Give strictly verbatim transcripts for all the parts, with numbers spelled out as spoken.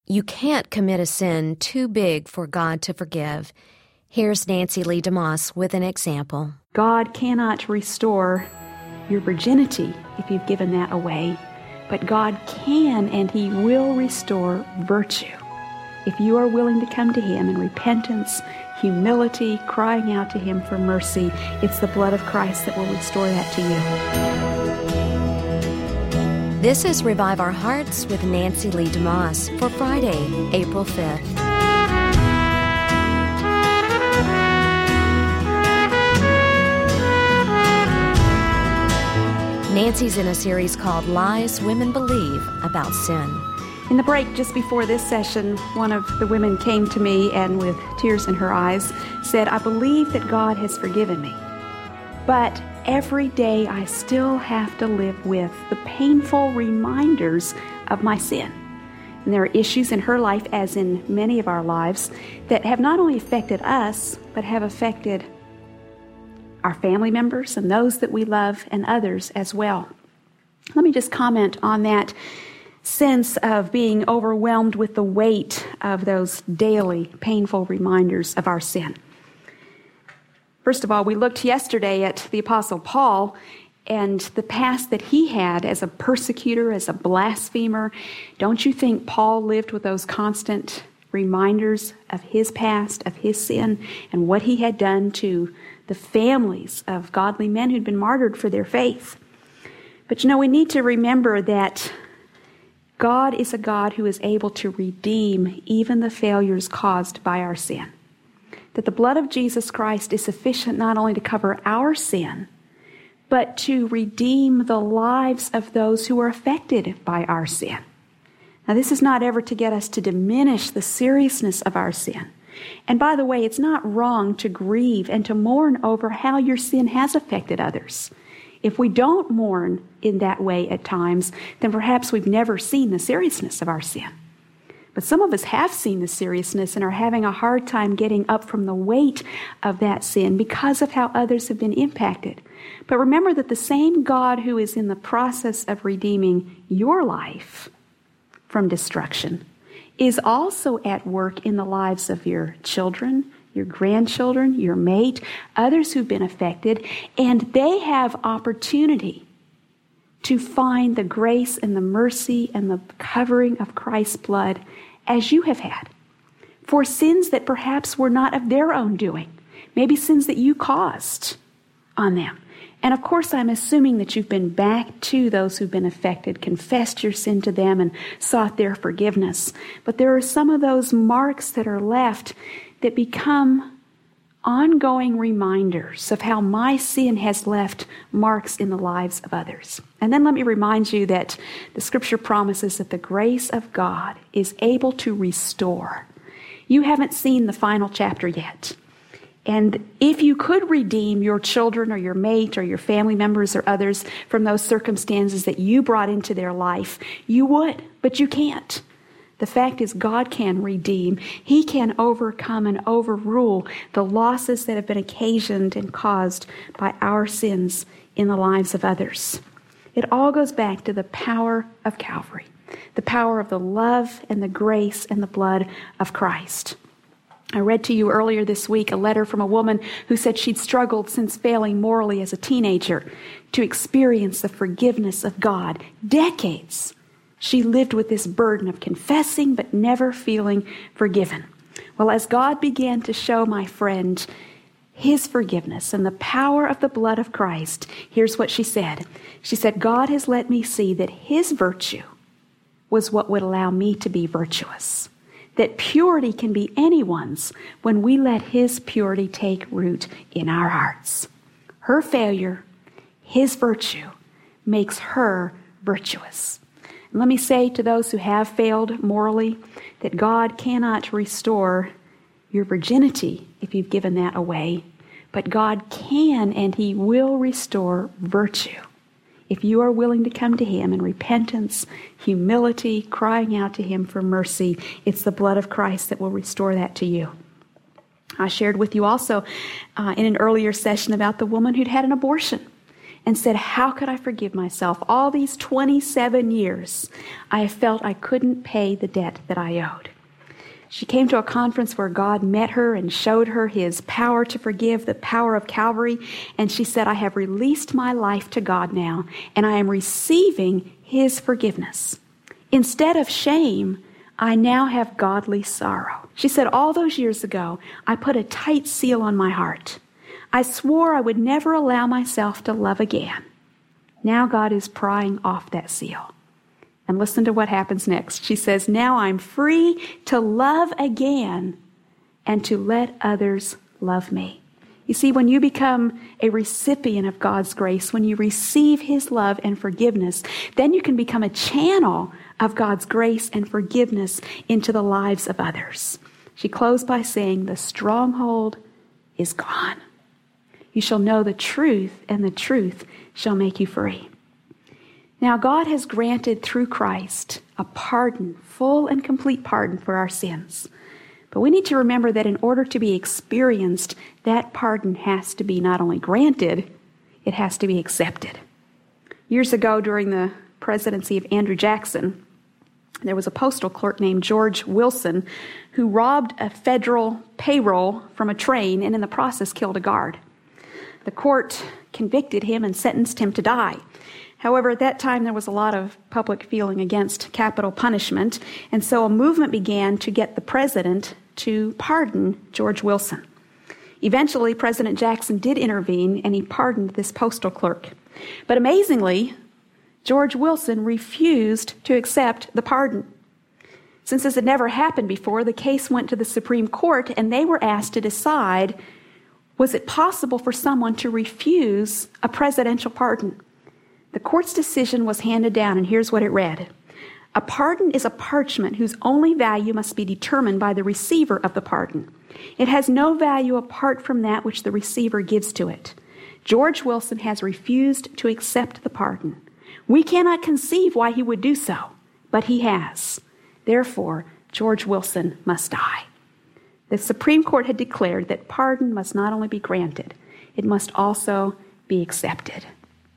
You can't commit a sin too big for God to forgive. Here's Nancy Lee DeMoss with an example. God cannot restore your virginity if you've given that away, but God can and He will restore virtue if you are willing to come to Him in repentance, humility, crying out to Him for mercy. It's the blood of Christ that will restore that to you. This is Revive Our Hearts with Nancy Lee DeMoss for Friday, April fifth. Nancy's in a series called Lies Women Believe About Sin. In the break just before this session, one of the women came to me and with tears in her eyes said, I believe that God has forgiven me, but every day I still have to live with the painful reminders of my sin. And there are issues in her life, as in many of our lives, that have not only affected us, but have affected our family members and those that we love and others as well. Let me just comment on that sense of being overwhelmed with the weight of those daily painful reminders of our sin. First of all, we looked yesterday at the Apostle Paul and the past that he had as a persecutor, as a blasphemer. Don't you think Paul lived with those constant reminders of his past, of his sin, and what he had done to the families of godly men who'd been martyred for their faith? But you know, we need to remember that God is a God who is able to redeem even the failures caused by our sin. That the blood of Jesus Christ is sufficient not only to cover our sin, but to redeem the lives of those who are affected by our sin. Now, this is not ever to get us to diminish the seriousness of our sin. And by the way, it's not wrong to grieve and to mourn over how your sin has affected others. If we don't mourn in that way at times, then perhaps we've never seen the seriousness of our sin. But some of us have seen the seriousness and are having a hard time getting up from the weight of that sin because of how others have been impacted. But remember that the same God who is in the process of redeeming your life from destruction is also at work in the lives of your children, your grandchildren, your mate, others who've been affected, and they have opportunity to find the grace and the mercy and the covering of Christ's blood as you have had for sins that perhaps were not of their own doing, maybe sins that you caused on them. And of course, I'm assuming that you've been back to those who've been affected, confessed your sin to them, and sought their forgiveness. But there are some of those marks that are left that become ongoing reminders of how my sin has left marks in the lives of others. And then let me remind you that the Scripture promises that the grace of God is able to restore. You haven't seen the final chapter yet. And if you could redeem your children or your mate or your family members or others from those circumstances that you brought into their life, you would, but you can't. The fact is, God can redeem. He can overcome and overrule the losses that have been occasioned and caused by our sins in the lives of others. It all goes back to the power of Calvary, the power of the love and the grace and the blood of Christ. I read to you earlier this week a letter from a woman who said she'd struggled since failing morally as a teenager to experience the forgiveness of God. Decades she lived with this burden of confessing but never feeling forgiven. Well, as God began to show my friend His forgiveness and the power of the blood of Christ, here's what she said. She said, God has let me see that His virtue was what would allow me to be virtuous. That purity can be anyone's when we let His purity take root in our hearts. Her failure, His virtue, makes her virtuous. And let me say to those who have failed morally that God cannot restore your virginity if you've given that away, but God can and He will restore virtue if you are willing to come to Him in repentance, humility, crying out to Him for mercy. It's the blood of Christ that will restore that to you. I shared with you also uh, in an earlier session about the woman who'd had an abortion. and said, how could I forgive myself? All these twenty-seven years, I felt I couldn't pay the debt that I owed. She came to a conference where God met her and showed her his power to forgive, the power of Calvary, and she said, I have released my life to God now, and I am receiving his forgiveness. Instead of shame, I now have godly sorrow. She said, all those years ago, I put a tight seal on my heart. I swore I would never allow myself to love again. Now God is prying off that seal. And listen to what happens next. She says, now I'm free to love again and to let others love me. You see, when you become a recipient of God's grace, when you receive his love and forgiveness, then you can become a channel of God's grace and forgiveness into the lives of others. She closed by saying, the stronghold is gone. You shall know the truth, and the truth shall make you free. Now, God has granted through Christ a pardon, full and complete pardon for our sins. But we need to remember that in order to be experienced, that pardon has to be not only granted, it has to be accepted. Years ago, during the presidency of Andrew Jackson, there was a postal clerk named George Wilson who robbed a federal payroll from a train and in the process killed a guard. The court convicted him and sentenced him to die. However, at that time, there was a lot of public feeling against capital punishment, and so a movement began to get the president to pardon George Wilson. Eventually, President Jackson did intervene, and he pardoned this postal clerk. But amazingly, George Wilson refused to accept the pardon. Since this had never happened before, the case went to the Supreme Court, and they were asked to decide, was it possible for someone to refuse a presidential pardon? The court's decision was handed down, and here's what it read. A pardon is a parchment whose only value must be determined by the receiver of the pardon. It has no value apart from that which the receiver gives to it. George Wilson has refused to accept the pardon. We cannot conceive why he would do so, but he has. Therefore, George Wilson must die. The Supreme Court had declared that pardon must not only be granted, it must also be accepted.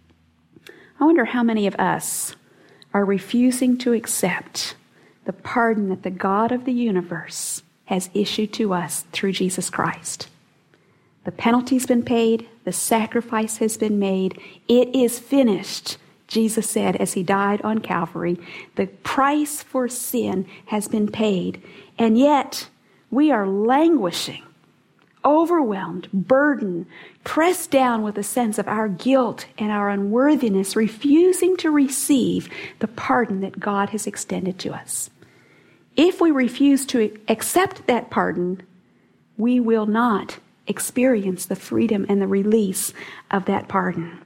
I wonder how many of us are refusing to accept the pardon that the God of the universe has issued to us through Jesus Christ. The penalty's been paid. The sacrifice has been made. It is finished, Jesus said as he died on Calvary. The price for sin has been paid. And yet, we are languishing, overwhelmed, burdened, pressed down with a sense of our guilt and our unworthiness, refusing to receive the pardon that God has extended to us. If we refuse to accept that pardon, we will not experience the freedom and the release of that pardon.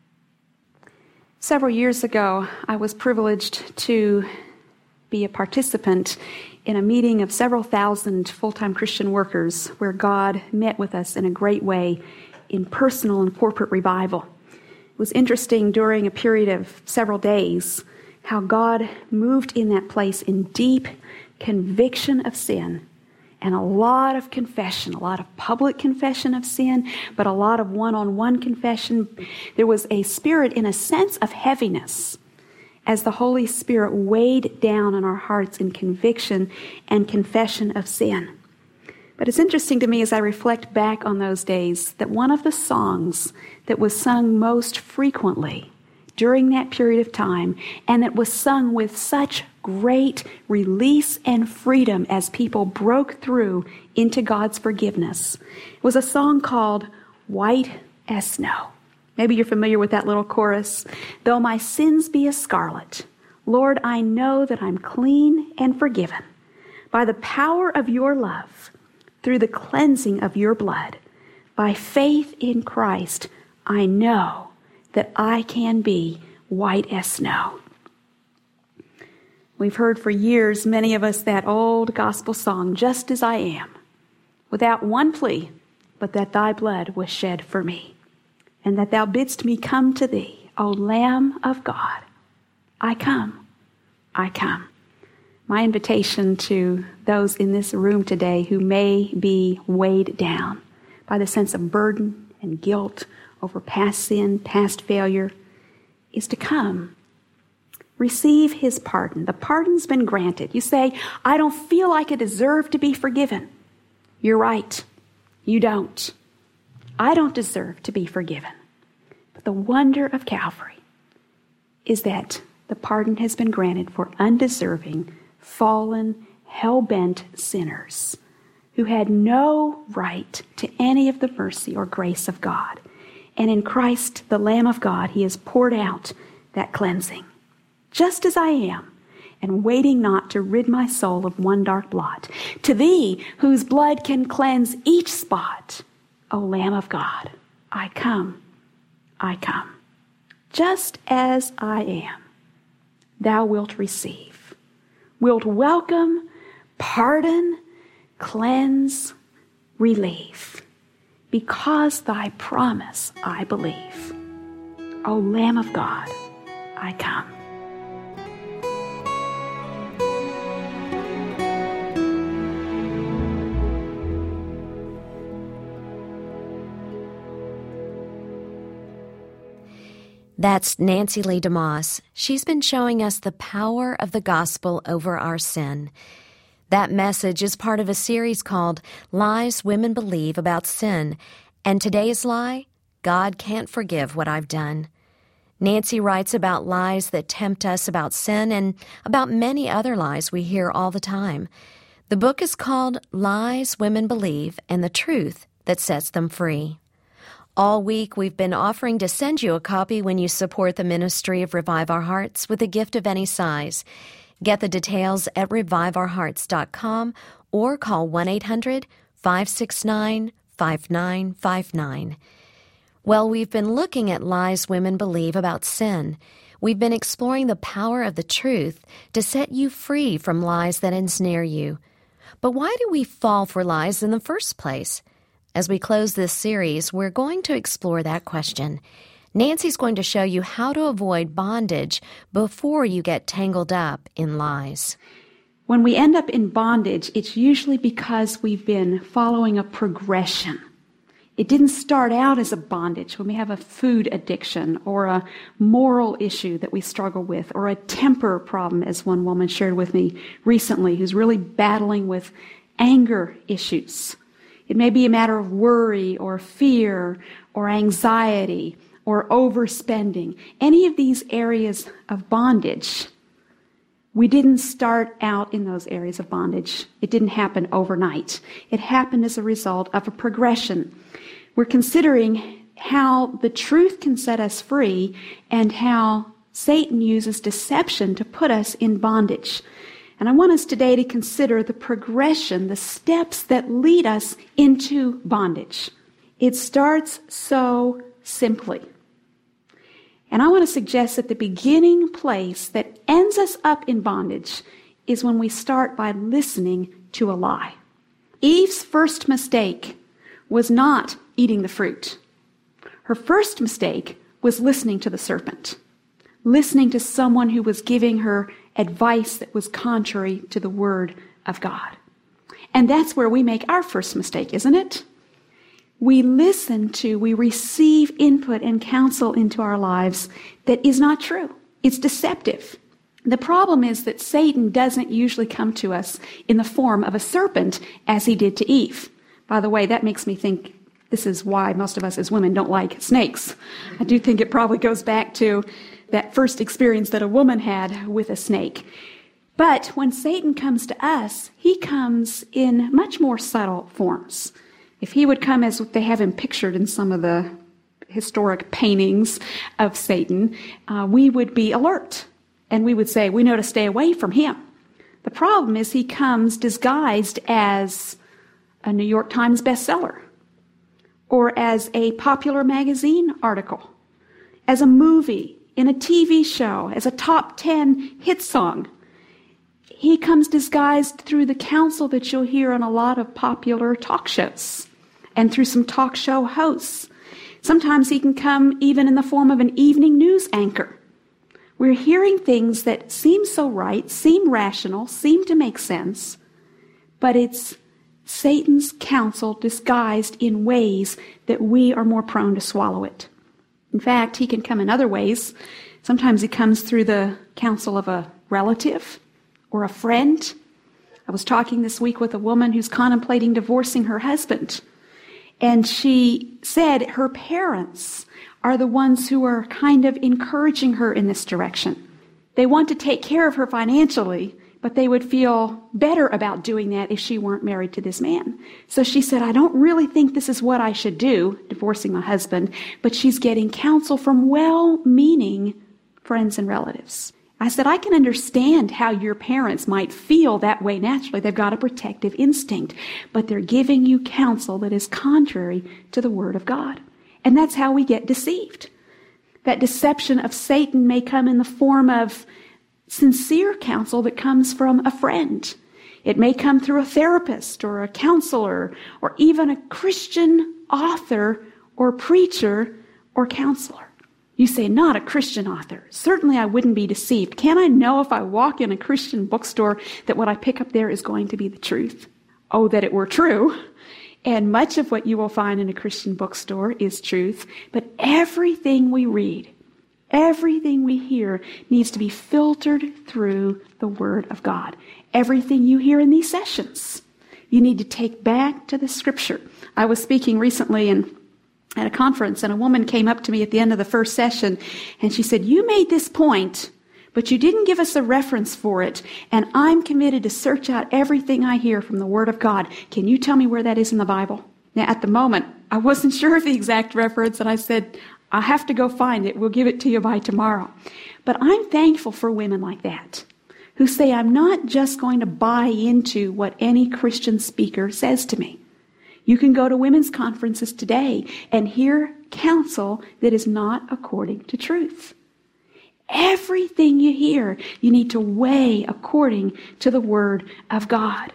Several years ago, I was privileged to be a participant in a meeting of several thousand full-time Christian workers where God met with us in a great way in personal and corporate revival. It was interesting during a period of several days how God moved in that place in deep conviction of sin and a lot of confession, a lot of public confession of sin, but a lot of one-on-one confession. There was a spirit, in a sense, of heaviness as the Holy Spirit weighed down on our hearts in conviction and confession of sin. But it's interesting to me as I reflect back on those days that one of the songs that was sung most frequently during that period of time, and that was sung with such great release and freedom as people broke through into God's forgiveness, was a song called White as Snow. Maybe you're familiar with that little chorus. Though my sins be as scarlet, Lord, I know that I'm clean and forgiven. By the power of your love, through the cleansing of your blood, by faith in Christ, I know that I can be white as snow. We've heard for years, many of us, that old gospel song, Just As I Am, without one plea, but that thy blood was shed for me, and that thou bidst me come to thee, O Lamb of God. I come, I come. My invitation to those in this room today who may be weighed down by the sense of burden and guilt over past sin, past failure, is to come. Receive his pardon. The pardon's been granted. You say, I don't feel like I deserve to be forgiven. You're right. You don't. I don't deserve to be forgiven. But the wonder of Calvary is that the pardon has been granted for undeserving, fallen, hell-bent sinners who had no right to any of the mercy or grace of God. And in Christ, the Lamb of God, he has poured out that cleansing, just as I am, and waiting not to rid my soul of one dark blot. To thee, whose blood can cleanse each spot, O Lamb of God, I come, I come. Just as I am, thou wilt receive, wilt welcome, pardon, cleanse, relieve, because thy promise I believe. O Lamb of God, I come. That's Nancy Lee DeMoss. She's been showing us the power of the gospel over our sin. That message is part of a series called Lies Women Believe About Sin. And today's lie, God can't forgive what I've done. Nancy writes about lies that tempt us about sin and about many other lies we hear all the time. The book is called Lies Women Believe and the Truth That Sets Them Free. All week, we've been offering to send you a copy when you support the ministry of Revive Our Hearts with a gift of any size. Get the details at revive our hearts dot com or call one eight hundred, five six nine, five nine five nine. Well, we've been looking at lies women believe about sin. We've been exploring the power of the truth to set you free from lies that ensnare you. But why do we fall for lies in the first place? As we close this series, we're going to explore that question. Nancy's going to show you how to avoid bondage before you get tangled up in lies. When we end up in bondage, it's usually because we've been following a progression. It didn't start out as a bondage when we have a food addiction or a moral issue that we struggle with or a temper problem, as one woman shared with me recently, who's really battling with anger issues. It may be a matter of worry or fear or anxiety or overspending. Any of these areas of bondage, we didn't start out in those areas of bondage. It didn't happen overnight. It happened as a result of a progression. We're considering how the truth can set us free and how Satan uses deception to put us in bondage. And I want us today to consider the progression, the steps that lead us into bondage. It starts so simply. And I want to suggest that the beginning place that ends us up in bondage is when we start by listening to a lie. Eve's first mistake was not eating the fruit. Her first mistake was listening to the serpent, listening to someone who was giving her advice that was contrary to the Word of God. And that's where we make our first mistake, isn't it? We listen to, we receive input and counsel into our lives that is not true. It's deceptive. The problem is that Satan doesn't usually come to us in the form of a serpent as he did to Eve. By the way, that makes me think this is why most of us as women don't like snakes. I do think it probably goes back to that first experience that a woman had with a snake. But when Satan comes to us, he comes in much more subtle forms. If he would come as they have him pictured in some of the historic paintings of Satan, uh, we would be alert. And we would say, we know to stay away from him. The problem is he comes disguised as a New York Times bestseller, or as a popular magazine article, as a movie, in a T V show, as a top ten hit song. He comes disguised through the counsel that you'll hear on a lot of popular talk shows and through some talk show hosts. Sometimes he can come even in the form of an evening news anchor. We're hearing things that seem so right, seem rational, seem to make sense, but it's Satan's counsel disguised in ways that we are more prone to swallow it. In fact, he can come in other ways. Sometimes he comes through the counsel of a relative or a friend. I was talking this week with a woman who's contemplating divorcing her husband. And she said her parents are the ones who are kind of encouraging her in this direction. They want to take care of her financially, but they would feel better about doing that if she weren't married to this man. So she said, I don't really think this is what I should do, divorcing my husband, but she's getting counsel from well-meaning friends and relatives. I said, I can understand how your parents might feel that way naturally. They've got a protective instinct, but they're giving you counsel that is contrary to the Word of God. And that's how we get deceived. That deception of Satan may come in the form of sincere counsel that comes from a friend. It may come through a therapist or a counselor or even a Christian author or preacher or counselor. You say, not a Christian author. Certainly I wouldn't be deceived. Can I know if I walk in a Christian bookstore that what I pick up there is going to be the truth? Oh, that it were true. And much of what you will find in a Christian bookstore is truth. But everything we read, everything we hear needs to be filtered through the Word of God. Everything you hear in these sessions, you need to take back to the Scripture. I was speaking recently in at a conference, and a woman came up to me at the end of the first session, and she said, you made this point, but you didn't give us a reference for it, and I'm committed to search out everything I hear from the Word of God. Can you tell me where that is in the Bible? Now, at the moment, I wasn't sure of the exact reference, and I said, I have to go find it. We'll give it to you by tomorrow. But I'm thankful for women like that, who say, I'm not just going to buy into what any Christian speaker says to me. You can go to women's conferences today and hear counsel that is not according to truth. Everything you hear, you need to weigh according to the Word of God.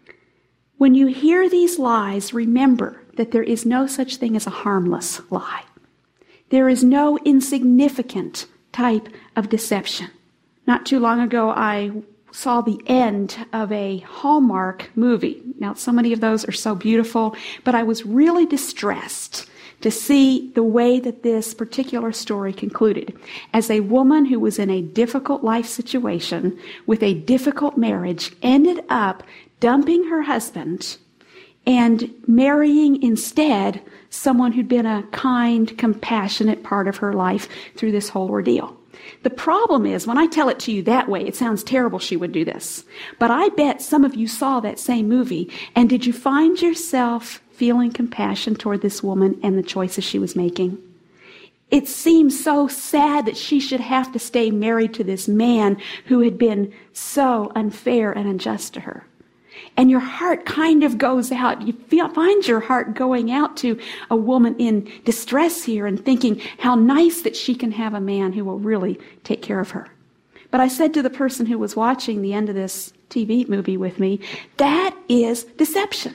When you hear these lies, remember that there is no such thing as a harmless lie. There is no insignificant type of deception. Not too long ago, I saw the end of a Hallmark movie. Now, so many of those are so beautiful, but I was really distressed to see the way that this particular story concluded. As a woman who was in a difficult life situation with a difficult marriage ended up dumping her husband and marrying instead someone who'd been a kind, compassionate part of her life through this whole ordeal. The problem is, when I tell it to you that way, it sounds terrible she would do this. But I bet some of you saw that same movie, and did you find yourself feeling compassion toward this woman and the choices she was making? It seems so sad that she should have to stay married to this man who had been so unfair and unjust to her. And your heart kind of goes out. You feel, find your heart going out to a woman in distress here and thinking how nice that she can have a man who will really take care of her. But I said to the person who was watching the end of this T V movie with me, that is deception.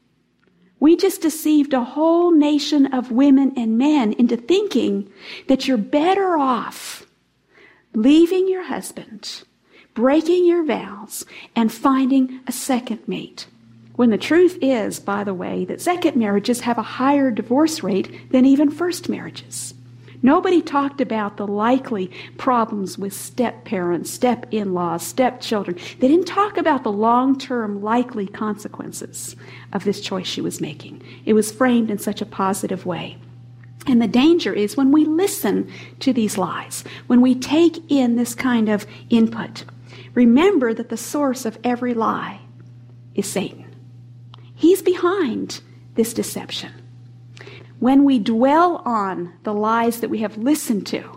We just deceived a whole nation of women and men into thinking that you're better off leaving your husband, breaking your vows, and finding a second mate. When the truth is, by the way, that second marriages have a higher divorce rate than even first marriages. Nobody talked about the likely problems with step-parents, step-in-laws, step-children. They didn't talk about the long-term likely consequences of this choice she was making. It was framed in such a positive way. And the danger is when we listen to these lies, when we take in this kind of input, remember that the source of every lie is Satan. He's behind this deception. When we dwell on the lies that we have listened to,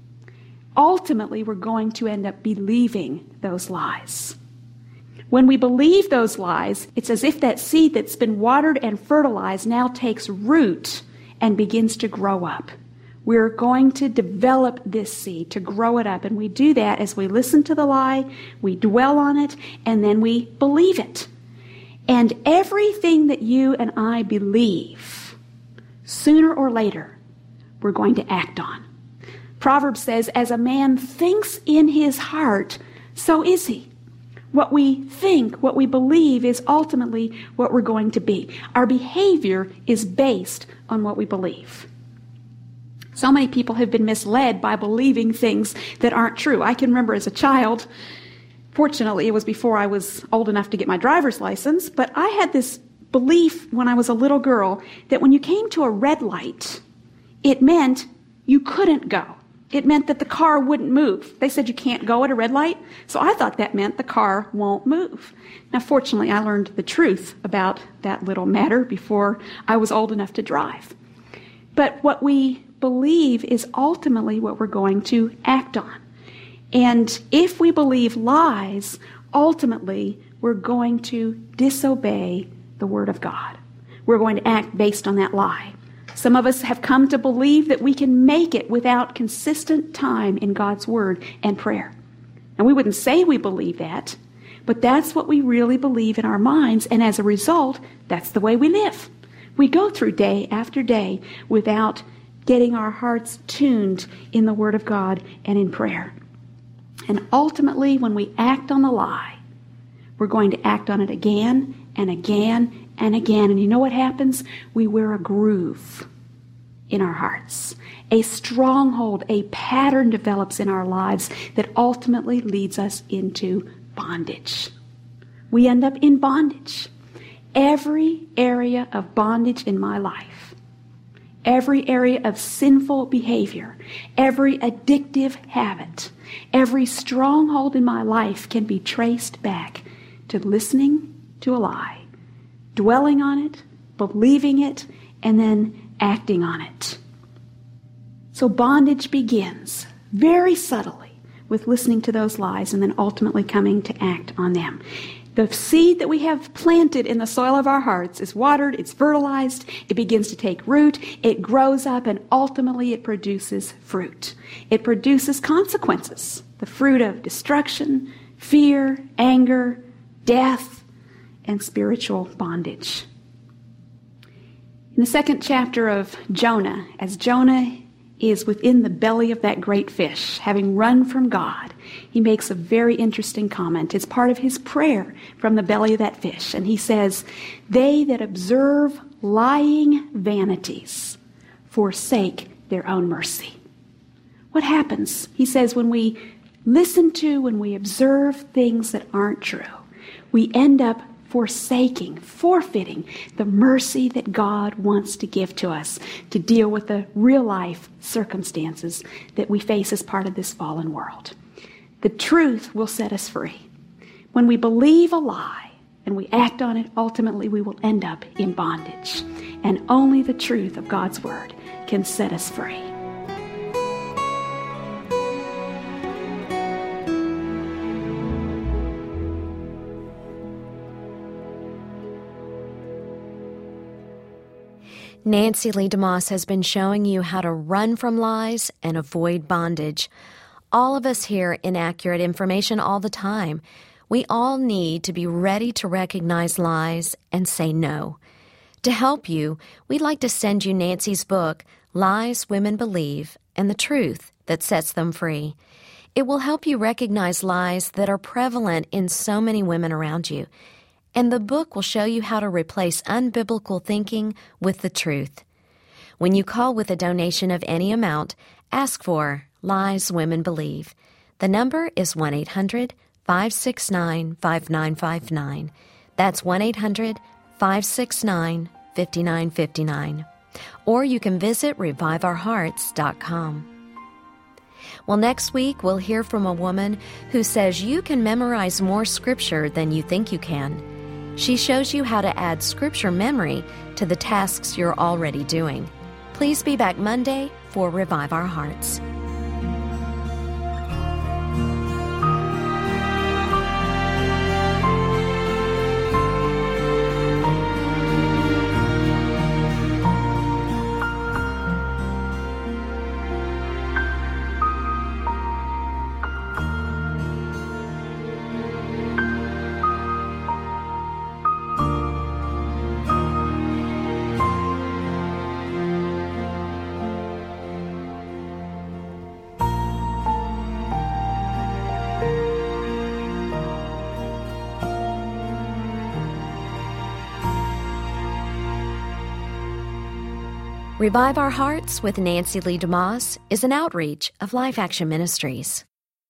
ultimately we're going to end up believing those lies. When we believe those lies, it's as if that seed that's been watered and fertilized now takes root and begins to grow up. We're going to develop this seed, to grow it up. And we do that as we listen to the lie, we dwell on it, and then we believe it. And everything that you and I believe, sooner or later, we're going to act on. Proverbs says, as a man thinks in his heart, so is he. What we think, what we believe is ultimately what we're going to be. Our behavior is based on what we believe. So many people have been misled by believing things that aren't true. I can remember as a child, fortunately it was before I was old enough to get my driver's license, but I had this belief when I was a little girl that when you came to a red light, it meant you couldn't go. It meant that the car wouldn't move. They said you can't go at a red light, so I thought that meant the car won't move. Now, fortunately, I learned the truth about that little matter before I was old enough to drive. But what we believe is ultimately what we're going to act on. And if we believe lies, ultimately, we're going to disobey the Word of God. We're going to act based on that lie. Some of us have come to believe that we can make it without consistent time in God's Word and prayer. And we wouldn't say we believe that, but that's what we really believe in our minds, and as a result, that's the way we live. We go through day after day without getting our hearts tuned in the Word of God and in prayer. And ultimately, when we act on the lie, we're going to act on it again and again and again. And you know what happens? We wear a groove in our hearts. A stronghold, a pattern develops in our lives that ultimately leads us into bondage. We end up in bondage. Every area of bondage in my life, every area of sinful behavior, every addictive habit, every stronghold in my life can be traced back to listening to a lie, dwelling on it, believing it, and then acting on it. So bondage begins very subtly with listening to those lies and then ultimately coming to act on them. The seed that we have planted in the soil of our hearts is watered, it's fertilized, it begins to take root, it grows up, and ultimately it produces fruit. It produces consequences, the fruit of destruction, fear, anger, death, and spiritual bondage. In the second chapter of Jonah, as Jonah is within the belly of that great fish, having run from God, he makes a very interesting comment. It's part of his prayer from the belly of that fish. And he says, "They that observe lying vanities forsake their own mercy." What happens? He says, when we listen to, when we observe things that aren't true, we end up forsaking, forfeiting the mercy that God wants to give to us to deal with the real life circumstances that we face as part of this fallen world. The truth will set us free. When we believe a lie and we act on it, ultimately we will end up in bondage. And only the truth of God's Word can set us free. Nancy Lee DeMoss has been showing you how to run from lies and avoid bondage. All of us hear inaccurate information all the time. We all need to be ready to recognize lies and say no. To help you, we'd like to send you Nancy's book, Lies Women Believe, and the Truth That Sets Them Free. It will help you recognize lies that are prevalent in so many women around you. And the book will show you how to replace unbiblical thinking with the truth. When you call with a donation of any amount, ask for Lies Women Believe. The number is one eight hundred five six nine five nine five nine. That's one eight hundred five six nine five nine five nine. Or you can visit revive our hearts dot com. Well, next week we'll hear from a woman who says you can memorize more scripture than you think you can. She shows you how to add scripture memory to the tasks you're already doing. Please be back Monday for Revive Our Hearts. Revive Our Hearts with Nancy Lee DeMoss is an outreach of Life Action Ministries.